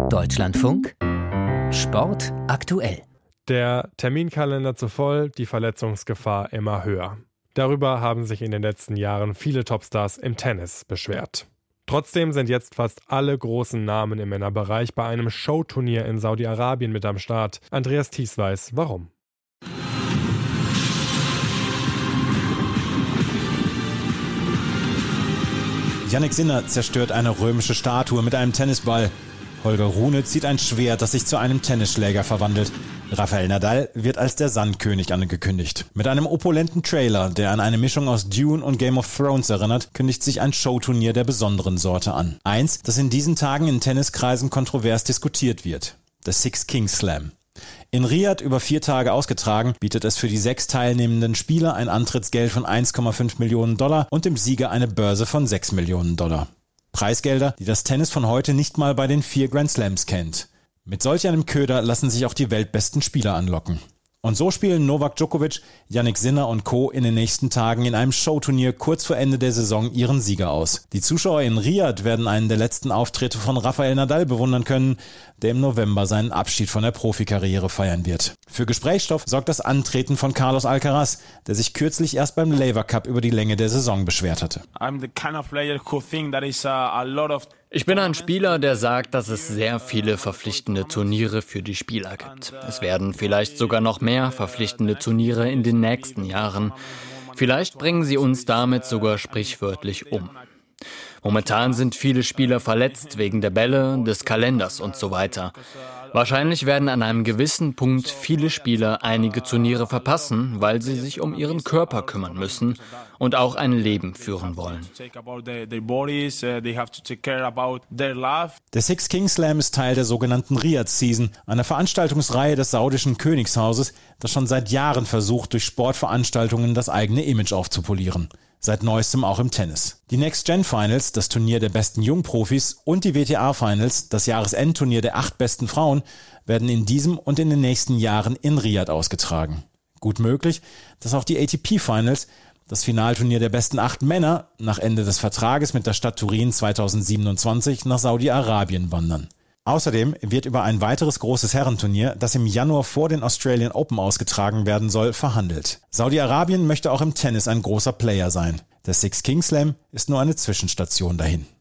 Deutschlandfunk Sport aktuell. Der Terminkalender zu voll, die Verletzungsgefahr immer höher. Darüber haben sich in den letzten Jahren viele Topstars im Tennis beschwert. Trotzdem sind jetzt fast alle großen Namen im Männerbereich bei einem Showturnier in Saudi-Arabien mit am Start. Andreas Thies weiß, warum. Jannik Sinner zerstört eine römische Statue mit einem Tennisball. Holger Rune zieht ein Schwert, das sich zu einem Tennisschläger verwandelt. Rafael Nadal wird als der Sandkönig angekündigt. Mit einem opulenten Trailer, der an eine Mischung aus Dune und Game of Thrones erinnert, kündigt sich ein Showturnier der besonderen Sorte an. Eins, das in diesen Tagen in Tenniskreisen kontrovers diskutiert wird. Der Six Kings Slam. In Riyadh über 4 Tage ausgetragen, bietet es für die 6 teilnehmenden Spieler ein Antrittsgeld von $1,5 Millionen und dem Sieger eine Börse von $6 Millionen. Preisgelder, die das Tennis von heute nicht mal bei den 4 Grand Slams kennt. Mit solch einem Köder lassen sich auch die weltbesten Spieler anlocken. Und so spielen Novak Djokovic, Jannik Sinner und Co. in den nächsten Tagen in einem Showturnier kurz vor Ende der Saison ihren Sieger aus. Die Zuschauer in Riyadh werden einen der letzten Auftritte von Rafael Nadal bewundern können, der im November seinen Abschied von der Profikarriere feiern wird. Für Gesprächsstoff sorgt das Antreten von Carlos Alcaraz, der sich kürzlich erst beim Laver Cup über die Länge der Saison beschwert hatte. Ich bin ein Spieler, der sagt, dass es sehr viele verpflichtende Turniere für die Spieler gibt. Es werden vielleicht sogar noch mehr verpflichtende Turniere in den nächsten Jahren. Vielleicht bringen sie uns damit sogar sprichwörtlich um. Momentan sind viele Spieler verletzt wegen der Bälle, des Kalenders und so weiter. Wahrscheinlich werden an einem gewissen Punkt viele Spieler einige Turniere verpassen, weil sie sich um ihren Körper kümmern müssen und auch ein Leben führen wollen. Der Six Kings Slam ist Teil der sogenannten Riyadh Season, einer Veranstaltungsreihe des saudischen Königshauses, das schon seit Jahren versucht, durch Sportveranstaltungen das eigene Image aufzupolieren. Seit neuestem auch im Tennis. Die Next Gen Finals, das Turnier der besten Jungprofis, und die WTA Finals, das Jahresendturnier der 8 besten Frauen, werden in diesem und in den nächsten Jahren in Riyadh ausgetragen. Gut möglich, dass auch die ATP Finals, das Finalturnier der besten 8 Männer, nach Ende des Vertrages mit der Stadt Turin 2027 nach Saudi-Arabien wandern. Außerdem wird über ein weiteres großes Herrenturnier, das im Januar vor den Australian Open ausgetragen werden soll, verhandelt. Saudi-Arabien möchte auch im Tennis ein großer Player sein. Der Six Kings Slam ist nur eine Zwischenstation dahin.